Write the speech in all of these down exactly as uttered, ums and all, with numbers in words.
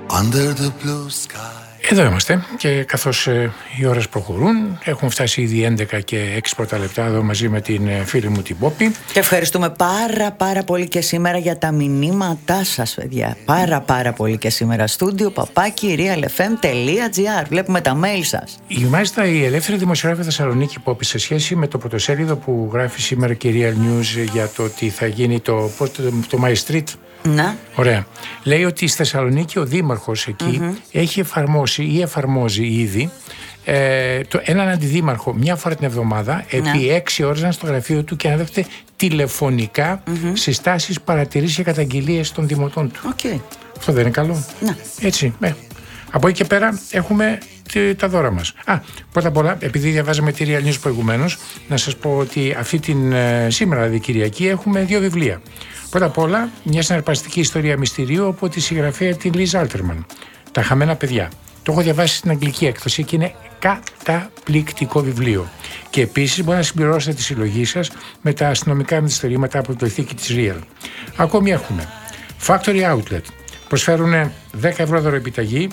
Under the blue sky. Εδώ είμαστε και καθώς ε, οι ώρες προχωρούν, έχουν φτάσει ήδη έντεκα και έξι πρώτα λεπτά εδώ μαζί με την ε, φίλη μου την Πόπη. Και ευχαριστούμε πάρα πάρα πολύ και σήμερα για τα μηνύματά σας, παιδιά. Πάρα πάρα πολύ και σήμερα. Στούντιο παπάκι realfm.gr. Βλέπουμε τα mail σας. Η μάλιστα η ελεύθερη δημοσιογράφη Θεσσαλονίκη, Πόπη, σε σχέση με το πρωτοσέλιδο που γράφει σήμερα και η Real News για το ότι θα γίνει το, το, το My Street. Να. Ωραία. Λέει ότι στη Θεσσαλονίκη ο δήμαρχος εκεί mm-hmm. έχει εφαρμόσει ή εφαρμόζει ήδη ε, το, έναν αντιδήμαρχο μια φορά την εβδομάδα επί έξι ώρες να στο γραφείο του και να δέχεται τηλεφωνικά mm-hmm. συστάσεις, παρατηρήσεις και καταγγελίες των δημοτών του. Okay. Αυτό δεν είναι καλό? Να. Έτσι. Ε. Από εκεί και πέρα έχουμε τα δώρα μας. Α, πρώτα απ' όλα, επειδή διαβάζαμε τη Real News προηγουμένως, να σας πω ότι αυτή την ε, σήμερα, δηλαδή Κυριακή, έχουμε δύο βιβλία. Πρώτα απ' όλα, μια συναρπαστική ιστορία μυστηρίου από τη συγγραφέα την Λίζ Άλτερμαν. Τα χαμένα παιδιά. Το έχω διαβάσει στην αγγλική έκδοση και είναι καταπληκτικό βιβλίο. Και επίσης μπορεί να συμπληρώσετε τη συλλογή σας με τα αστυνομικά μυθιστορήματα από το ηθίκη της Real. Ακόμη έχουμε Factory Outlet. Προσφέρουν δέκα ευρώ δωροεπιταγή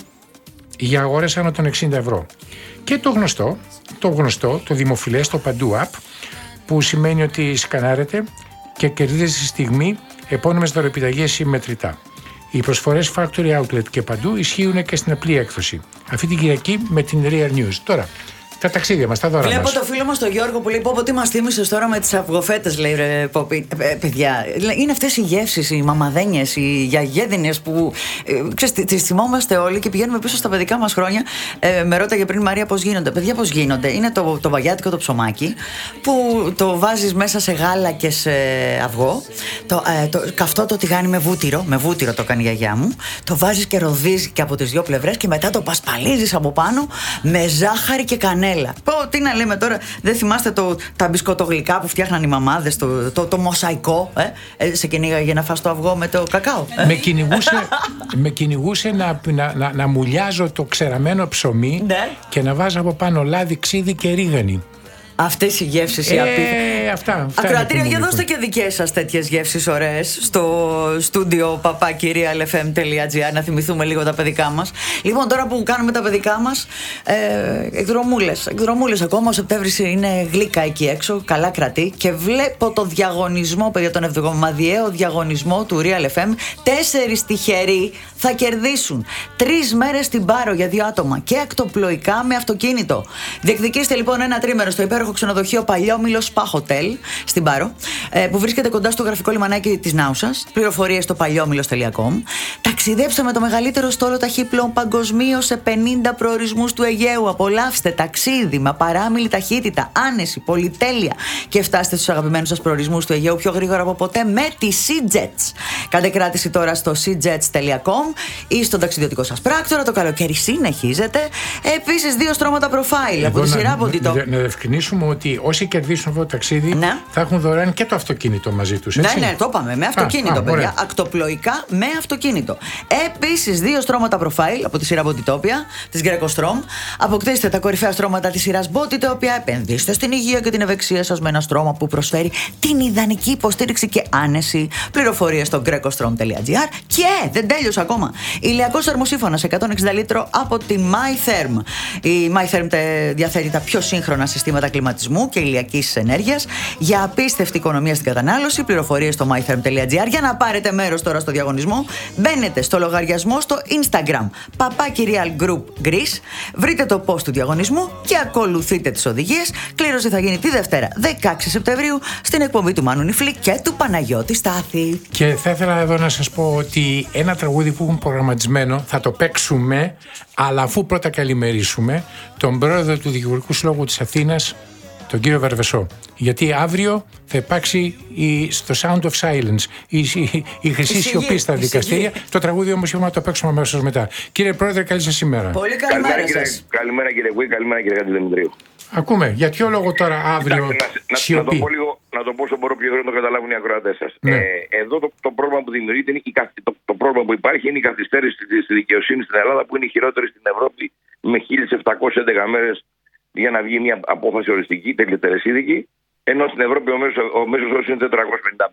για αγορές άνω των εξήντα ευρώ. Και το γνωστό, το γνωστό, το δημοφιλές, το παντού app, που σημαίνει ότι σκανάρετε και κερδίζετε στη στιγμή επώνυμες δωροεπιταγές ή μετρητά. Οι προσφορές Factory Outlet και παντού ισχύουν και στην απλή έκδοση. Αυτή την Κυριακή με την Real News. Τώρα, τα ταξίδια μας, τα δώρα μας. Βλέπω το φίλο μας τον Γιώργο που λέει: Πω, πω, τι μας θύμισες τώρα με τις αυγοφέτες, λέει ρε Πόπη. Ε, παιδιά, είναι αυτές οι γεύσεις, οι μαμαδένιες, οι γιαγέδινες που ε, ξέρεις, τις θυμόμαστε όλοι και πηγαίνουμε πίσω στα παιδικά μας χρόνια. Ε, με ρώταγε πριν η Μαρία πώς γίνονται. Παιδιά, πώς γίνονται? Είναι το, το βαγιάτικο το ψωμάκι που το βάζεις μέσα σε γάλα και σε αυγό. Το, ε, το καυτό το τηγάνι με βούτυρο, με βούτυρο το κάνει η γιαγιά μου. Το βάζεις και ροδίζεις και από τις δύο πλευρές και μετά το πασπαλίζεις από πάνω με ζάχαρη και κανέλα. Πω, τι να λέμε τώρα, δεν θυμάστε το, τα μπισκοτογλυκά που φτιάχναν οι μαμάδες, το, το, το μοσαϊκό, ε? Σε κυνήγαγε να φας το αυγό με το κακάο. Ε? Με κυνηγούσε, με κυνηγούσε να, να, να, να μουλιάζω το ξεραμένο ψωμί, ναι, και να βάζω από πάνω λάδι, ξύδι και ρίγανη. Αυτές οι γεύσεις οι ε, απίθανες. Αυτά. Ακροατήριο, για δώστε και δικές σας τέτοιες γεύσεις ωραίες στο στούντιο παπάκι realfm.gr, να θυμηθούμε λίγο τα παιδικά μας. Λοιπόν, τώρα που κάνουμε τα παιδικά μας, ε, εκδρομούλες. Εκδρομούλες ακόμα. Ο Σεπτέμβρης είναι γλύκα εκεί έξω, καλά κρατεί. Και βλέπω το διαγωνισμό, παιδιά, τον εβδομαδιαίο διαγωνισμό του Real εφ εμ. Τέσσερις τυχεροί θα κερδίσουν τρεις μέρες στην Πάρο για δύο άτομα και ακτοπλοϊκά με αυτοκίνητο. Διεκδικήστε λοιπόν ένα τρίμερο στο υπέροχο ξενοδοχείο Παλιόμυλο Spa Hotel στην Πάρο, που βρίσκεται κοντά στο γραφικό λιμανάκι της Νάουσας. Πληροφορίες στο παλιόμυλος τελεία κομ. Ταξιδέψτε με το μεγαλύτερο στόλο ταχύπλοων παγκοσμίως σε πενήντα προορισμούς του Αιγαίου. Απολαύστε ταξίδι με παράμιλη ταχύτητα, άνεση, πολυτέλεια και φτάστε στους αγαπημένους σας προορισμούς του Αιγαίου πιο γρήγορα από ποτέ με τη SeaJets. Κάντε κράτηση τώρα στο seajets τελεία κομ ή στον ταξιδιωτικό σας πράκτορα. Το καλοκαίρι συνεχίζεται. Επίσης, δύο στρώματα προφάιλ από τη σειρά από την. Να διευκρινίσουμε ότι όσοι κερδίσουν αυτό το ταξίδι, ναι, θα έχουν δωρεάν και το αυτοκίνητο μαζί τους. Ναι, ναι, το είπαμε. Με αυτοκίνητο, α, παιδιά. Ωραία. Ακτοπλοϊκά με αυτοκίνητο. Επίσης, δύο στρώματα προφάιλ από τη σειρά Bodytopia της Greco-Strom. Αποκτήστε τα κορυφαία στρώματα της σειράς Bodytopia. Επενδύστε στην υγεία και την ευεξία σας με ένα στρώμα που προσφέρει την ιδανική υποστήριξη και άνεση. Πληροφορίες στο greco strom τελεία gr. Και δεν τέλειωσε ακόμα. Ηλιακός θερμοσύφωνας εκατόν εξήντα λίτρο από τη MyTherm. Η MyTherm διαθέτει τα πιο σύγχρονα συστήματα κλιματισμού και ηλιακής ενέργειας για απίστευτη οικονομία στην κατανάλωση. Πληροφορίες στο mytherm τελεία gr. Για να πάρετε μέρος τώρα στο διαγωνισμό, μπαίνετε στο λογαριασμό στο Instagram παπάκι Real Group Greece, βρείτε το post του διαγωνισμού και ακολουθείτε τις οδηγίες. Κλήρωση θα γίνει τη Δευτέρα δεκαέξι Σεπτεμβρίου στην εκπομπή του Μάνου Νιφλή και του Παναγιώτη Στάθη. Και θα ήθελα εδώ να σας πω ότι ένα τραγούδι που έχουν προγραμματισμένο θα το παίξουμε, αλλά αφού πρώτα καλημερίσουμε τον πρόεδρο του Δικηγορικού Συλλόγου της Αθήνας, τον κύριο Βερβεσό. Γιατί αύριο θα υπάρξει η, στο Sound of Silence η, η, η χρυσή σιωπή στα δικαστήρια. Το τραγούδι όμως είπαμε να το παίξουμε αμέσως μετά. Κύριε Πρόεδρε, καλή σας ημέρα. Πολύ καλημέρα, καλημέρα σας. Καλημέρα κύριε Γουή, καλημέρα κύριε Χατζηδημητρίου. Ακούμε, για ποιο λόγο τώρα αύριο να, σιωπή. Να, να, το πω λίγο, να το πω όσο μπορώ πιο γρήγορα να το καταλάβουν οι ακροατές σας. Ναι. Ε, εδώ το, το πρόβλημα που δημιουργείται, είναι η, το, το πρόβλημα που υπάρχει είναι η καθυστέρηση στη δικαιοσύνη στην Ελλάδα, που είναι η χειρότερη στην Ευρώπη, με χίλιες επτακόσιες έντεκα μέρες για να βγει μια απόφαση οριστική, τελεσίδικη, ενώ στην Ευρώπη ο μέσος όρος είναι τετρακόσιες πενήντα πέντε.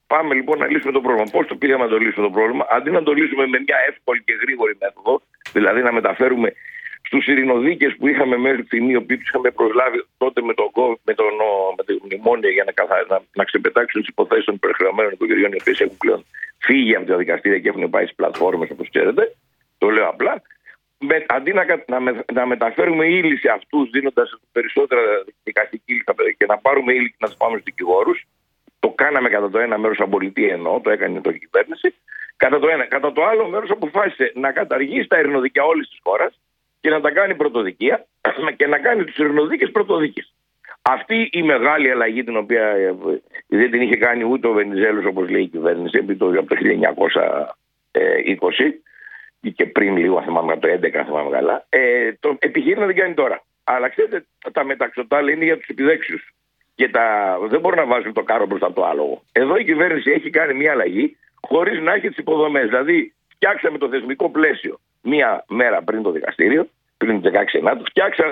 πάμε λοιπόν να λύσουμε το πρόβλημα. Πώς το πήγαμε να το λύσουμε το πρόβλημα? Αντί να το λύσουμε με μια εύκολη και γρήγορη μέθοδο, δηλαδή να μεταφέρουμε στους ειρηνοδίκες που είχαμε μέχρι στιγμή, οι οποίοι τους είχαμε προσλάβει τότε με, το, με, τον, με το μνημόνιο για να, καθα, να, να ξεπετάξουν τις υποθέσεις των υπερχρεωμένων οικογενειών, οι οποίες έχουν πλέον φύγει από τα δικαστήρια και έχουν πάει στις πλατφόρμες, όπως ξέρετε. Το λέω απλά. Με, αντί να, να, να μεταφέρουμε ύλη σε αυτούς, δίνοντας περισσότερα δικαστική ύλη και να πάρουμε ύλη και να τους πάμε στους δικηγόρους, το κάναμε κατά το ένα μέρος σαν πολιτεία, εννοώ, το έκανε το κυβέρνηση. Κατά το ένα. Κατά το άλλο μέρος αποφάσισε να καταργήσει τα ειρηνοδικεία όλης της χώρας και να τα κάνει πρωτοδικεία και να κάνει τους ειρηνοδίκες πρωτοδίκες. Αυτή η μεγάλη αλλαγή, την οποία δεν την είχε κάνει ούτε ο Βενιζέλος, όπως λέει η κυβέρνηση, από το χίλια εννιακόσια είκοσι και πριν λίγο, θυμάμαι, από το έντεκα, θυμάμαι καλά, ε, το επιχείρημα δεν κάνει τώρα. Αλλά ξέρετε, τα μεταξωτάλα είναι για τους επιδέξιους. Και τα... δεν μπορούν να βάζουν το κάρο μπροστά από το άλογο. Εδώ η κυβέρνηση έχει κάνει μια αλλαγή χωρίς να έχει τις υποδομές. Δηλαδή, φτιάξαμε το θεσμικό πλαίσιο μία μέρα πριν το δικαστήριο, πριν τις δεκαέξι Ενάτου.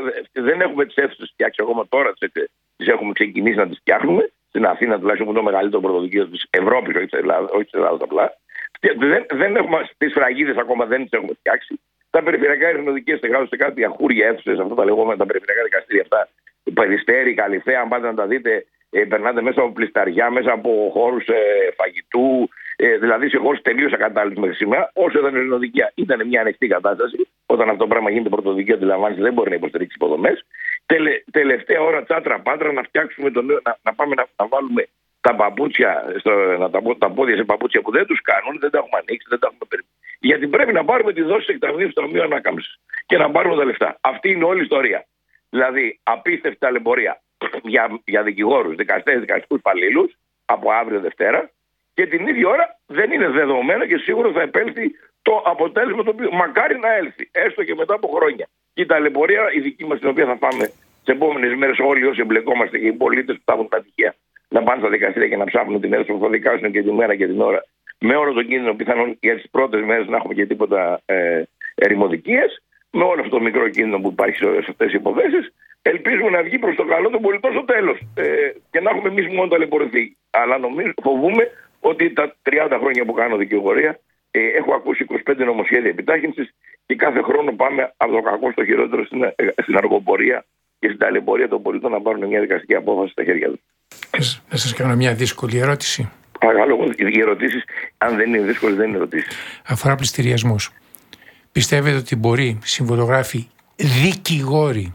Δεν έχουμε τις αίθουσες φτιάξει ακόμα, τώρα τις έχουμε ξεκινήσει να τις φτιάχνουμε. Στην Αθήνα, τουλάχιστον, που είναι το μεγαλύτερο πρωτοδικείο της Ευρώπης, όχι της Ελλάδας, όχι της Ελλάδας απλά. Δεν, δεν έχουμε, τις φραγίδες ακόμα δεν τις έχουμε φτιάξει. Τα περιφερειακά ειρηνοδικεία στεγάζονται σε κάτι αχούρια αίθουσες, αυτά τα λεγόμενα τα περιφερειακά δικαστήρια αυτά. Περιστέρι, Καλυθέα, αν πάτε να τα δείτε, ε, περνάτε μέσα από πλισταριά, μέσα από χώρους ε, φαγητού, ε, δηλαδή σε χώρους τελείως ακατάλληλους μέχρι σήμερα. Όσο ήταν ειρηνοδικεία, ήταν μια ανοιχτή κατάσταση. Όταν αυτό το πράγμα γίνεται πρωτοδικείο, αντιλαμβάνεστε, δεν μπορεί να υποστηρίξει υποδομές. Τελε, τελευταία ώρα, τσάτρα πάντρα, να φτιάξουμε το νέο, να, να πάμε να, να βάλουμε τα παπούτσια, στο, να τα, τα πόδια σε παπούτσια που δεν τους κάνουν, δεν τα έχουμε ανοίξει, δεν τα έχουμε περιμένει. Γιατί πρέπει να πάρουμε τη δόση εκταμείου στο Ταμείο Ανάκαμψης και να πάρουμε τα λεφτά. Αυτή είναι όλη η ιστορία. Δηλαδή, απίστευτη ταλαιπωρία για, για δικηγόρους, δικαστές, δικαστικούς υπαλλήλους από αύριο Δευτέρα, και την ίδια ώρα δεν είναι δεδομένο και σίγουρα θα επέλθει το αποτέλεσμα το οποίο μακάρι να έλθει, έστω και μετά από χρόνια. Και η ταλαιπωρία, η δική μας, την οποία θα πάμε τις επόμενες μέρες, όλοι όσοι εμπλεκόμαστε και οι πολίτες που θα έχουν τα τυχαία να πάνε στα δικαστήρια και να ψάχνουν την αίθουσα που θα δικάσουν και τη μέρα και την ώρα, με όλο τον κίνδυνο πιθανόν για τις πρώτες μέρες να έχουμε και τίποτα ε, ερημοδικίες, με όλο αυτό το μικρό κίνδυνο που υπάρχει σε αυτές τις υποθέσεις. Ελπίζουμε να βγει προς το καλό των πολιτών στο τέλος ε, και να έχουμε εμείς μόνο ταλαιπωρηθεί. Αλλά νομίζω, φοβούμε ότι τα τριάντα χρόνια που κάνω δικηγορία ε, έχω ακούσει είκοσι πέντε νομοσχέδια επιτάχυνσης και κάθε χρόνο πάμε από το κακό στο χειρότερο στην, ε, στην αργοπορία και στην ταλαιπωρία των πολιτών να πάρουν μια δικαστική απόφαση στα χέρια τους. Να σας κάνω μια δύσκολη ερώτηση. Παρακαλώ, οι ερωτήσεις, αν δεν είναι δύσκολες, δεν είναι ερωτήσεις. Αφορά πληστηριασμούς. Πιστεύετε ότι μπορεί συμβολογράφοι, δικηγόροι,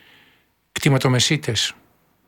κτηματομεσίτες,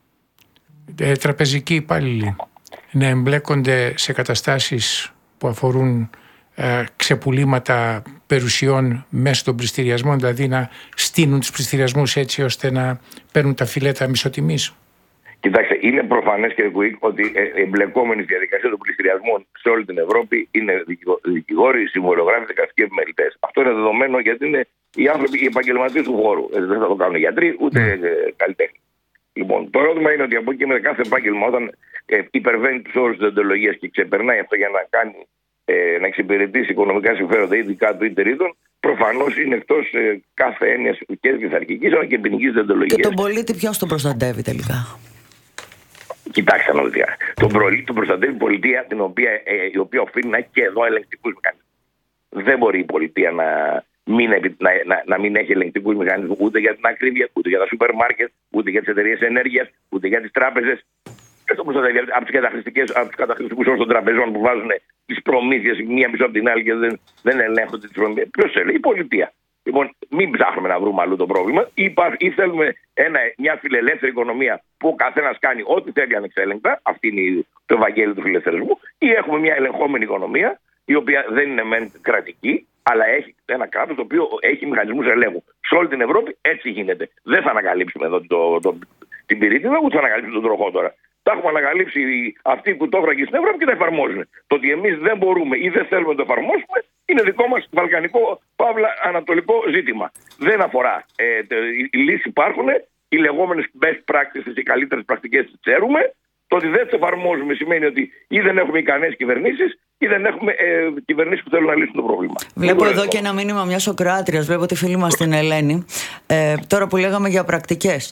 ε, τραπεζικοί υπάλληλοι να εμπλέκονται σε καταστάσεις που αφορούν ε, ξεπουλήματα περιουσιών μέσω των πληστηριασμών, δηλαδή να στείνουν τους πληστηριασμούς έτσι ώστε να παίρνουν τα φιλέτα μισοτιμής? Κοιτάξτε, είναι προφανές και ότι εμπλεκόμενοι στη διαδικασία των πληστηριασμών σε όλη την Ευρώπη είναι δικηγόροι, συμβολογράφοι, δικαστικοί επιμελητές. Αυτό είναι δεδομένο γιατί είναι οι άνθρωποι, οι επαγγελματίες του χώρου. Δεν θα το κάνουν γιατροί ούτε mm. καλλιτέχνοι. Λοιπόν, το ερώτημα είναι ότι από εκεί με κάθε επάγγελμα, όταν ε, υπερβαίνει τους όρους της δεοντολογίας και ξεπερνάει αυτό για να κάνει, ε, να εξυπηρετήσει οικονομικά συμφέροντα ειδικά του ή τρίτων, προφανώς είναι εκτός ε, κάθε έννοιας και πειθαρχικής αλλά και ποινικής δεοντολογίας. Και τον πολίτη ποιος τον προστατεύει τελικά? Κοιτάξτε να δείτε. Τον πολίτη τον προστατεύει η πολιτεία, την οποία, ε, η οποία οφείλει να έχει και εδώ ελεγκτικούς μηχανισμούς. Δεν μπορεί η πολιτεία να μην, να, να, να μην έχει ελεγκτικούς μηχανισμούς ούτε για την ακρίβεια, ούτε για τα σούπερ μάρκετ, ούτε για τις εταιρείες ενέργειας, ούτε για τις τράπεζες. Και αυτό προστατεύει από τους καταχρηστικούς όρους των τραπεζών που βάζουν τις προμήθειες μία πίσω από την άλλη και δεν, δεν ελέγχονται τις προμήθειες. Ποιος έλεγε? Η πολιτεία. Λοιπόν, μην ψάχνουμε να βρούμε αλλού το πρόβλημα. Ή, ή θέλουμε ένα, μια φιλελεύθερη οικονομία που ο καθένας κάνει ό,τι θέλει ανεξέλεγκτα. Αυτή είναι το Ευαγγέλιο του φιλελευθερισμού. Ή έχουμε μια ελεγχόμενη οικονομία, η οποία δεν είναι μεν κρατική, αλλά έχει ένα κράτος το οποίο έχει μηχανισμούς ελέγχου. Σε όλη την Ευρώπη έτσι γίνεται. Δεν θα ανακαλύψουμε εδώ το, το, την πυρίτιδα, ούτε θα ανακαλύψουμε τον τροχό τώρα. Τα έχουμε ανακαλύψει αυτοί που το έφραγε στην Ευρώπη και τα εφαρμόζουν. Το ότι εμείς δεν μπορούμε ή δεν θέλουμε να το εφαρμόσουμε είναι δικό μας βαλκανικό, παύλα, ανατολικό ζήτημα. Δεν αφορά. Ε, οι λύσεις υπάρχουν, οι λεγόμενες best practices, οι καλύτερες πρακτικές τις ξέρουμε. Το ότι δεν τις εφαρμόζουμε σημαίνει ότι ή δεν έχουμε ικανές κυβερνήσεις ή δεν έχουμε ε, κυβερνήσεις που θέλουν να λύσουν το πρόβλημα. Βλέπω εδώ και ένα μήνυμα μιας Ακροάτριας. Βλέπω τη φίλη μας την Ελένη. Ε, τώρα που λέγαμε για πρακτικές.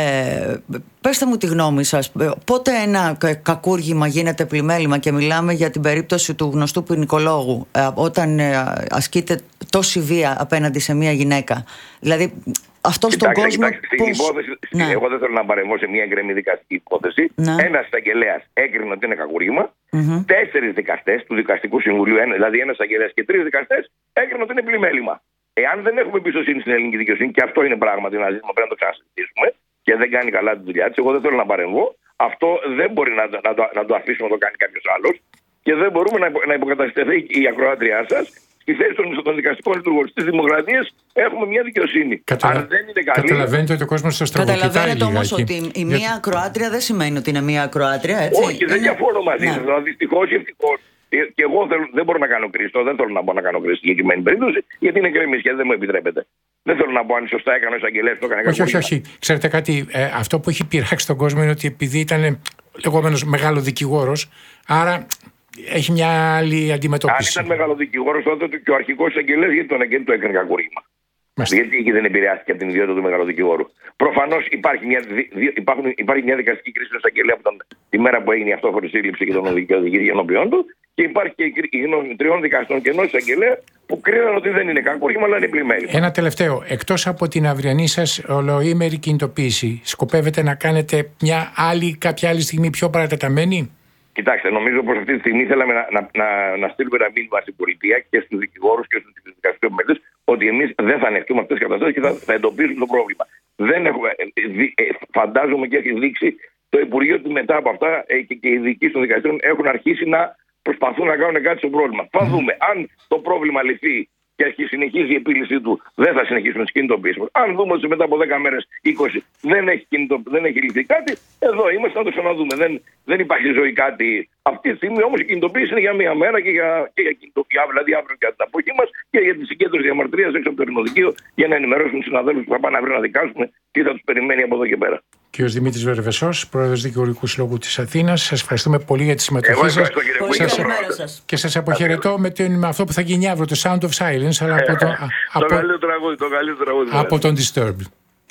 Ε, πέστε μου τη γνώμη σας. Πότε ένα κακούργημα γίνεται πλημέλημα, και μιλάμε για την περίπτωση του γνωστού ποινικολόγου, ε, όταν ε, ασκείται τόση βία απέναντι σε μια γυναίκα. Δηλαδή, αυτό στον κοιτάξτε, κόσμο. Κοιτάξτε, στην πώς... υπόθεση, ναι. Εγώ δεν θέλω να παρεμβώ σε μια γκρεμή δικαστική υπόθεση. Ναι. Ένας εισαγγελέας έκρινε ότι είναι κακούργημα. Mm-hmm. Τέσσερις δικαστές του Δικαστικού Συμβουλίου, δηλαδή ένας εισαγγελέας και τρεις δικαστές, έκριναν ότι είναι πλημέλημα. Εάν δεν έχουμε εμπιστοσύνη στην ελληνική δικαιοσύνη, και αυτό είναι πράγματι ένα ζήτημα, πρέπει να το ξανασυζητήσουμε, και δεν κάνει καλά τη δουλειά της, εγώ δεν θέλω να παρεμβώ. Αυτό δεν μπορεί να, να, το, να το αφήσουμε να το κάνει κάποιος άλλος, και δεν μπορούμε να, να υποκατασταθεί η ακροάτριά σας. Στη θέση των, των δικαστικών λειτουργών της Δημοκρατίας έχουμε μια δικαιοσύνη. Κατα... Αν δεν είναι καλή... Καταλαβαίνετε ότι ο κόσμος σας στραβοκοιτάει. Καταλαβαίνετε όμως ότι η μία Για... ακροάτρια δεν σημαίνει ότι είναι μία ακροάτρια, έτσι. Όχι, δεν διαφωνώ μαζί σας. Ναι. Δυστυχώς ή ευτυχώς. Και εγώ θέλω, δεν μπορώ να κάνω κρίση. Δεν θέλω να πω να κάνω κρίση στη συγκεκριμένη περίπτωση, γιατί είναι γκρεμής και δεν μου επιτρέπεται. Δεν θέλω να πω αν σωστά έκανε ο εισαγγελέας, το έκανε όχι, όχι, όχι. Ξέρετε κάτι, ε, αυτό που έχει πειράξει τον κόσμο είναι ότι επειδή ήταν λεγόμενος μεγάλο δικηγόρος, άρα έχει μια άλλη αντιμετώπιση. Αν ήταν μεγάλο δικηγόρος, τότε και ο αρχικός εισαγγελέας, γιατί τον εγκαίνει το έκανε κακούργημα. Γιατί εκεί δεν επηρεάστηκε από την ιδιότητα του μεγάλου δικηγόρου. Προφανώς υπάρχει μια, δι, υπάρχουν, υπάρχει μια δικαστική κρίση του εισαγγελέα από τον, τη μέρα που έγινε η αυτόφορη σύλληψη και τον οδηγήθηκε ενώπιον του, και υπάρχει και η γνώμη τριών δικαστών και ενός εισαγγελέα που κρίναν ότι δεν είναι κακούργημα, αλλά είναι πλημέλημα. Ένα τελευταίο. Εκτός από την αυριανή σας ολοήμερη κινητοποίηση, σκοπεύετε να κάνετε μια άλλη, κάποια άλλη στιγμή πιο παρατεταμένη? Κοιτάξτε, νομίζω πως αυτή τη στιγμή θέλαμε να, να, να, να στείλουμε ένα μήνυμα στην πολιτεία και στους δικηγόρους και στους δικαστικούς επιμελητές ότι εμείς δεν θα ανεχτούμε αυτές τις καταστάσεις και θα, θα εντοπίσουμε το πρόβλημα. Δεν έχουμε, δι, ε, φαντάζομαι και έχει δείξει το Υπουργείο ότι μετά από αυτά ε, και, και οι ειδικοί των δικαστήριων έχουν αρχίσει να προσπαθούν να κάνουν κάτι στο πρόβλημα. Θα δούμε αν το πρόβλημα λυθεί και συνεχίζει η επίλυσή του, δεν θα συνεχίσουμε τις κινητοποιήσεις. Αν δούμε ότι μετά από δέκα μέρες, είκοσι δεν έχει, κινητο... δεν έχει λυθεί κάτι, εδώ είμαστε να το ξαναδούμε. Δεν, δεν υπάρχει ζωή κάτι. Αυτή τη στιγμή όμως η κινητοποίηση είναι για μία μέρα και για, και για κινητοποίηση, δηλαδή αύριο και την αποχή μας, και για τη συγκέντρωση διαμαρτυρίας έξω από το Ειρηνοδικείο, για να ενημερώσουν τους συναδέλφους που θα πάνε αύριο να δικάσουν τι θα τους περιμένει από εδώ και πέρα. Κύριος Δημήτρης Βερβεσός, Πρόεδρος Δικηγορικού Συλλόγου της Αθήνας, σας ευχαριστούμε πολύ για τη συμμετοχή σας. Σας... Και σας αποχαιρετώ με, την, με αυτό που θα γίνει αύριο, το Sound of Silence, αλλά από, το, από, το καλύτερο τραγούδι, το καλύτερο τραγούδι. Από τον Disturbed.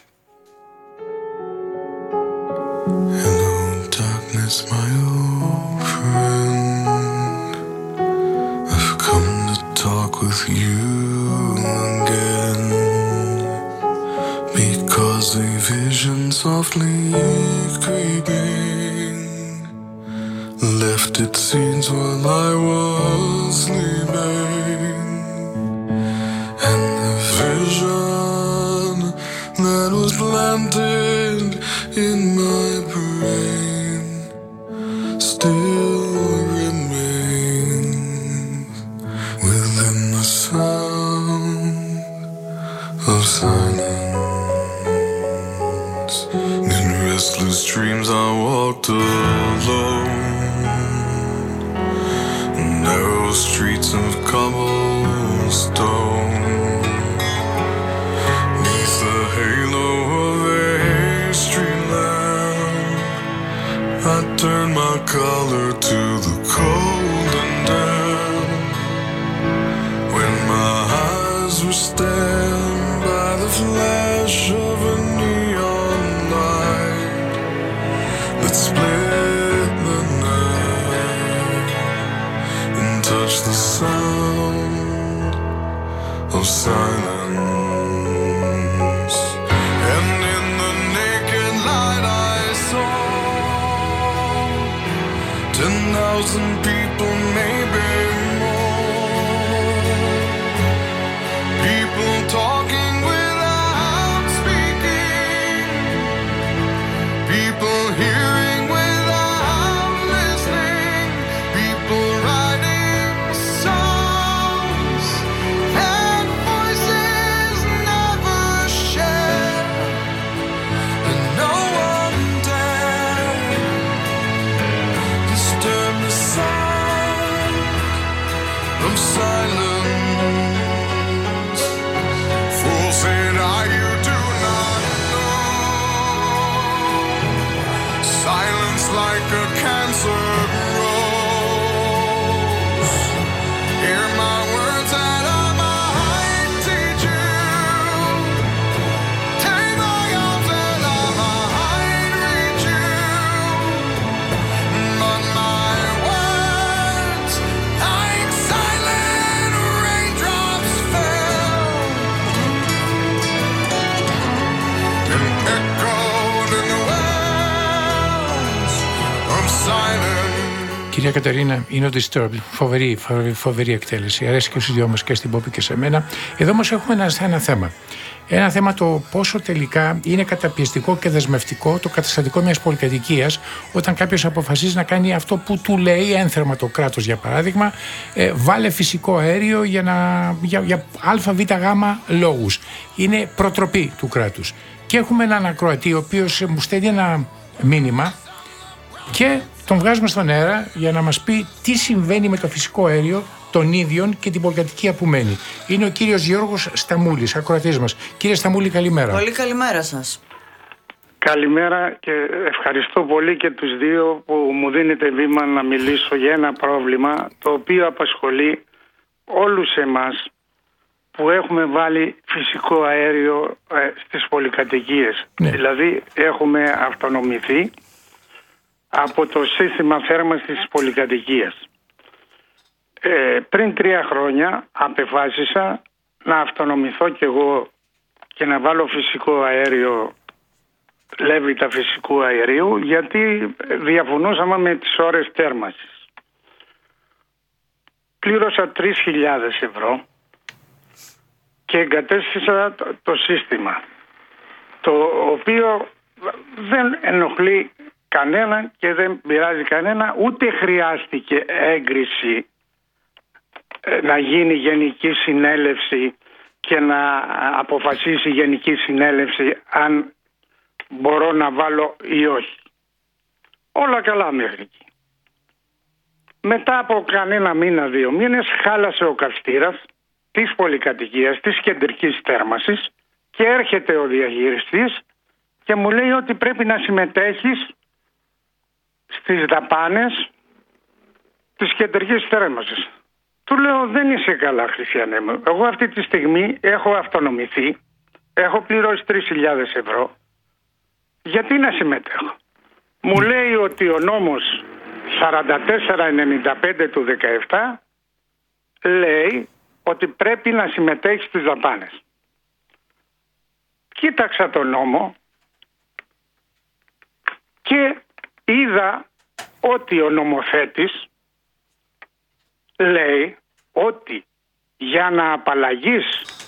Hello, darkness, my old friend. I've come to talk with you again, because a vision softly creeping left its scenes while I was sleeping, and the vision that was planted in my brain still remains within the sound of silence. In restless dreams I walked alone, narrow streets of cobblestone, neath the halo of a street lamp. I turned my collar to the cold and damp, when my eyes were stabbed by the flash of a neon light that split the night and touched the sound of silence. And in the naked light I saw ten thousand people, maybe more, people talking without speaking, people hearing without listening, people writing songs and voices Κυρία Κατερίνα, είναι ο Disturbed. Φοβερή, φοβερή, φοβερή εκτέλεση. Αρέσει και στους δυο μας, και στην Πόπη και σε μένα. Εδώ όμως έχουμε ένα, ένα θέμα. Ένα θέμα το πόσο τελικά είναι καταπιεστικό και δεσμευτικό το καταστατικό μιας πολυκατοικίας όταν κάποιος αποφασίζει να κάνει αυτό που του λέει ένθερμα το κράτος, για παράδειγμα, ε, βάλε φυσικό αέριο για, να, για, για ΑΒΓ λόγους. Είναι προτροπή του κράτους. Και έχουμε έναν ακροατή ο οποίος μου στέλνει ένα μήνυμα και τον βγάζουμε στον αέρα για να μας πει τι συμβαίνει με το φυσικό αέριο των ίδιων και την πολυκατοικία που μένει. Είναι ο κύριος Γιώργος Σταμούλης, ακροατής μας. Κύριε Σταμούλη, καλημέρα. Πολύ καλημέρα σας. Καλημέρα και ευχαριστώ πολύ και τους δύο που μου δίνετε βήμα να μιλήσω για ένα πρόβλημα το οποίο απασχολεί όλους εμάς που έχουμε βάλει φυσικό αέριο ε, στις πολυκατοικίες. Ναι. Δηλαδή έχουμε αυτονομηθεί από το σύστημα θέρμανσης της πολυκατοικίας. Ε, πριν τρία χρόνια απεφάσισα να αυτονομηθώ κι εγώ και να βάλω φυσικό αέριο, λέβητα φυσικού αερίου, γιατί διαφωνούσαμε με τις ώρες θέρμανσης. Πλήρωσα τρεις χιλιάδες ευρώ και εγκατέστησα το, το σύστημα, το οποίο δεν ενοχλεί κανένα και δεν πειράζει κανένα, ούτε χρειάστηκε έγκριση να γίνει γενική συνέλευση και να αποφασίσει η γενική συνέλευση αν μπορώ να βάλω ή όχι. Όλα καλά μέχρι εκεί. Μετά από κανένα μήνα, δύο μήνες, χάλασε ο καυστήρας της πολυκατοικίας, της κεντρικής θέρμανσης και έρχεται ο διαχειριστής και μου λέει ότι πρέπει να συμμετέχεις στις δαπάνες της κεντρικής θέρμανσης. Του λέω, δεν είσαι καλά, Χριστιανέ μου. Εγώ αυτή τη στιγμή έχω αυτονομηθεί, έχω πληρώσει τρεις χιλιάδες ευρώ. Γιατί να συμμετέχω? Μου λέει ότι ο νόμος σαράντα τέσσερα ενενήντα πέντε του δεκαεπτά λέει ότι πρέπει να συμμετέχει στις δαπάνες. Κοίταξα τον νόμο και είδα ότι ο νομοθέτης λέει ότι για να απαλλαγείς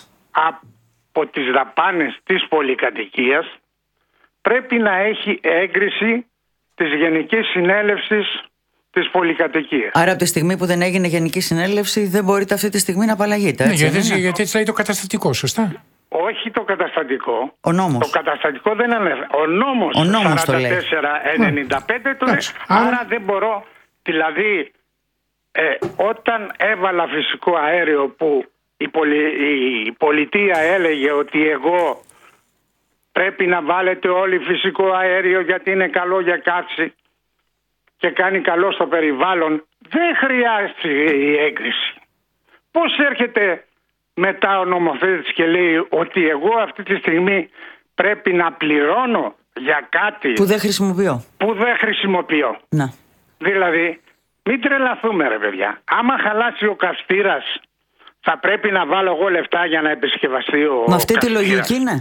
από τις δαπάνες της πολυκατοικίας πρέπει να έχει έγκριση της Γενικής Συνέλευσης της πολυκατοικίας. Άρα από τη στιγμή που δεν έγινε Γενική Συνέλευση δεν μπορείτε αυτή τη στιγμή να απαλλαγείτε, έτσι? Ναι, γιατί, γιατί έτσι λέει το καταστατικό, σωστά. Όχι το καταστατικό. Ο νόμος. Το καταστατικό δεν είναι. Ο νόμος, Ο νόμος σαράντα τέσσερα ενενήντα πέντε το λέει. Άρα... Άρα δεν μπορώ, δηλαδή ε, όταν έβαλα φυσικό αέριο που η, πολι, η πολιτεία έλεγε ότι εγώ πρέπει να βάλετε όλοι φυσικό αέριο γιατί είναι καλό για καύση και κάνει καλό στο περιβάλλον, δεν χρειάζεται η έγκριση. Πώς έρχεται μετά ο νομοθέτης και λέει ότι εγώ αυτή τη στιγμή πρέπει να πληρώνω για κάτι που δεν χρησιμοποιώ. Που δεν χρησιμοποιώ. Να. Δηλαδή, μην τρελαθούμε ρε παιδιά. Άμα χαλάσει ο καυστήρας, θα πρέπει να βάλω εγώ λεφτά για να επισκευαστεί ο Με αυτή καυστήρας. τη λογική, ναι.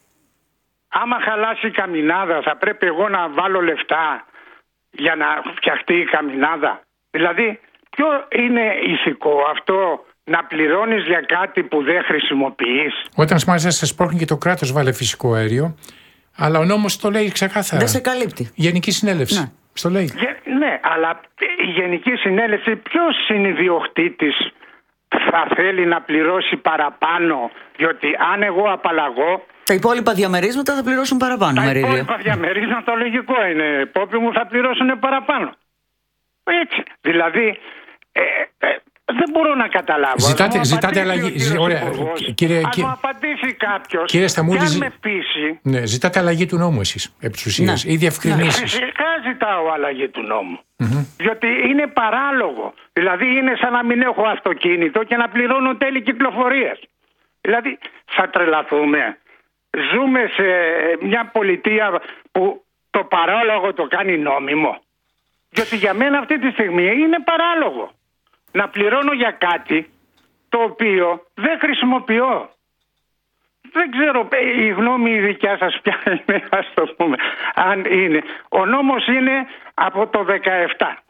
Άμα χαλάσει η καμινάδα, θα πρέπει εγώ να βάλω λεφτά για να φτιαχτεί η καμινάδα. Δηλαδή, ποιο είναι ηθικό αυτό να πληρώνεις για κάτι που δεν χρησιμοποιείς? Όταν μάλιστα σας πρόχνει και το κράτος βάλε φυσικό αέριο, αλλά ο νόμος το λέει ξεκάθαρα. Δεν σε καλύπτει. Γενική Συνέλευση. Ναι. Στο λέει. Γε, ναι, αλλά η Γενική Συνέλευση ποιος είναι ιδιοκτήτης θα θέλει να πληρώσει παραπάνω? Διότι αν εγώ απαλλαγώ, τα υπόλοιπα διαμερίσματα θα πληρώσουν παραπάνω τα μερίδιο. Τα υπόλοιπα διαμερίσματα λογικό είναι. Πόποι μου θα πληρώσουν παραπάνω. Έτσι. Δηλαδή, ε, ε, δεν μπορώ να καταλάβω. Ζητάτε, ζητάτε αλλαγή. Ζη, ωραία. Κύριε, αν μου απαντήσει κάποιος κύριε Σταμούλη, και αν ζη... με πείσει... Ναι, ζητάτε αλλαγή του νόμου εσείς, επί της ουσίας, ή διευκρινήσεις. Φυσικά ζητάω αλλαγή του νόμου. Mm-hmm. Διότι είναι παράλογο. Δηλαδή είναι σαν να μην έχω αυτοκίνητο και να πληρώνω τέλη κυκλοφορίας. Δηλαδή θα τρελαθούμε. Ζούμε σε μια πολιτεία που το παράλογο το κάνει νόμιμο. Διότι για μένα αυτή τη στιγμή είναι παράλογο να πληρώνω για κάτι το οποίο δεν χρησιμοποιώ. Δεν ξέρω η γνώμη η δικιά σας ποια είναι, ας το πούμε. Αν είναι. Ο νόμος είναι από το δεκαεπτά.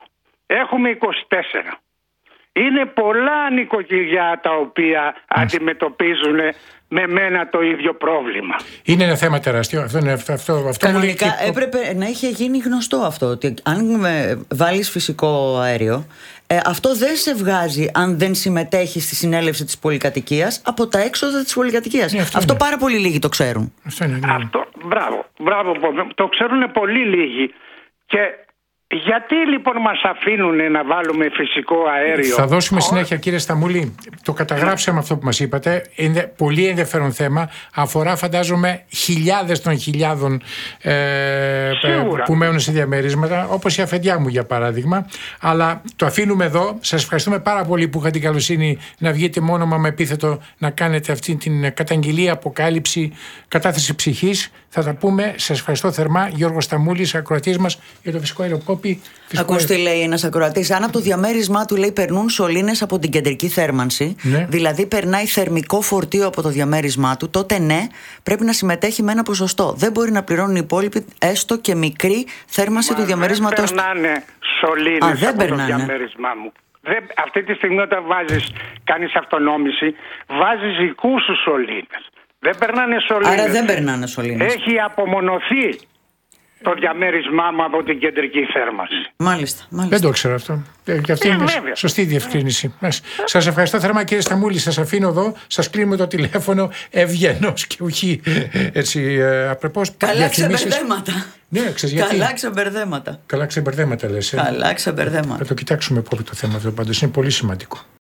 έχουμε είκοσι τέσσερα. Είναι πολλά νοικοκυριά τα οποία αντιμετωπίζουν με μένα το ίδιο πρόβλημα. Είναι ένα θέμα τεράστιο. Αυτό, είναι, αυτό, αυτό, αυτό Κανονικά μου λέει... έπρεπε να είχε γίνει γνωστό αυτό, ότι αν βάλεις φυσικό αέριο, ε, αυτό δεν σε βγάζει αν δεν συμμετέχει στη συνέλευση της πολυκατοικίας από τα έξοδα της πολυκατοικίας. Ναι, αυτό αυτό είναι. πάρα πολύ λίγοι το ξέρουν. Αυτό είναι, ναι. Αυτό, μπράβο, μπράβο, το ξέρουν πολύ λίγοι. Και γιατί λοιπόν μας αφήνουν να βάλουμε φυσικό αέριο? Θα δώσουμε συνέχεια, κύριε Σταμούλη. Το καταγράψαμε αυτό που μας είπατε. Είναι πολύ ενδιαφέρον θέμα. Αφορά, φαντάζομαι, χιλιάδες των χιλιάδων ε, που μένουν σε διαμερίσματα, όπως η αφεντιά μου, για παράδειγμα. Αλλά το αφήνουμε εδώ. Σας ευχαριστούμε πάρα πολύ που είχατε την καλοσύνη να βγείτε μόνομα με επίθετο να κάνετε αυτή την καταγγελία, αποκάλυψη, κατάθεση ψυχής. Θα τα πούμε. Σας ευχαριστώ θερμά. Γιώργος Σταμούλης, ακροατής μας για το φυσικό αεροκόπη. Ακούς τι λέει ένας ακροατής? Αν από το διαμέρισμά του, λέει, περνούν σωλήνες από την κεντρική θέρμανση, ναι. δηλαδή περνάει θερμικό φορτίο από το διαμέρισμά του, τότε ναι, πρέπει να συμμετέχει με ένα ποσοστό. Δεν μπορεί να πληρώνουν οι υπόλοιποι έστω και μικρή θέρμανση Μα του διαμερίσματος. Δεν περνάνε σωλήνες Α, δεν από περνάνε. το διαμέρισμά μου. Δεν, αυτή τη στιγμή όταν βάζεις, κάνεις αυτονόμηση, βάζεις δικούς σου σωλήνες. Δεν περνάνε σωλήνες. Άρα δεν περνάνε σωλήνες. Έχει απομονωθεί το διαμέρισμά μου από την κεντρική θέρμανση. Μάλιστα, μάλιστα. Δεν το ξέρω αυτό. Ε, και αυτή Ε, είναι βέβαια. σωστή διευκρίνηση. Σας ευχαριστώ θερμά, κύριε Σταμούλη. Σας αφήνω εδώ. Σας κλείνουμε το τηλέφωνο ευγενώς και όχι έτσι ε, απρεπώς. Καλά ξεμπερδέματα. Ναι, ξέρεις γιατί. Καλά ξεμπερδέματα. Καλά ξεμπερδέματα λες. Ε. Καλά ξεμπερδέματα. Θα το κοιτάξουμε υπόψη το θέμα αυτό πάντως. Είναι πολύ σημαντικό.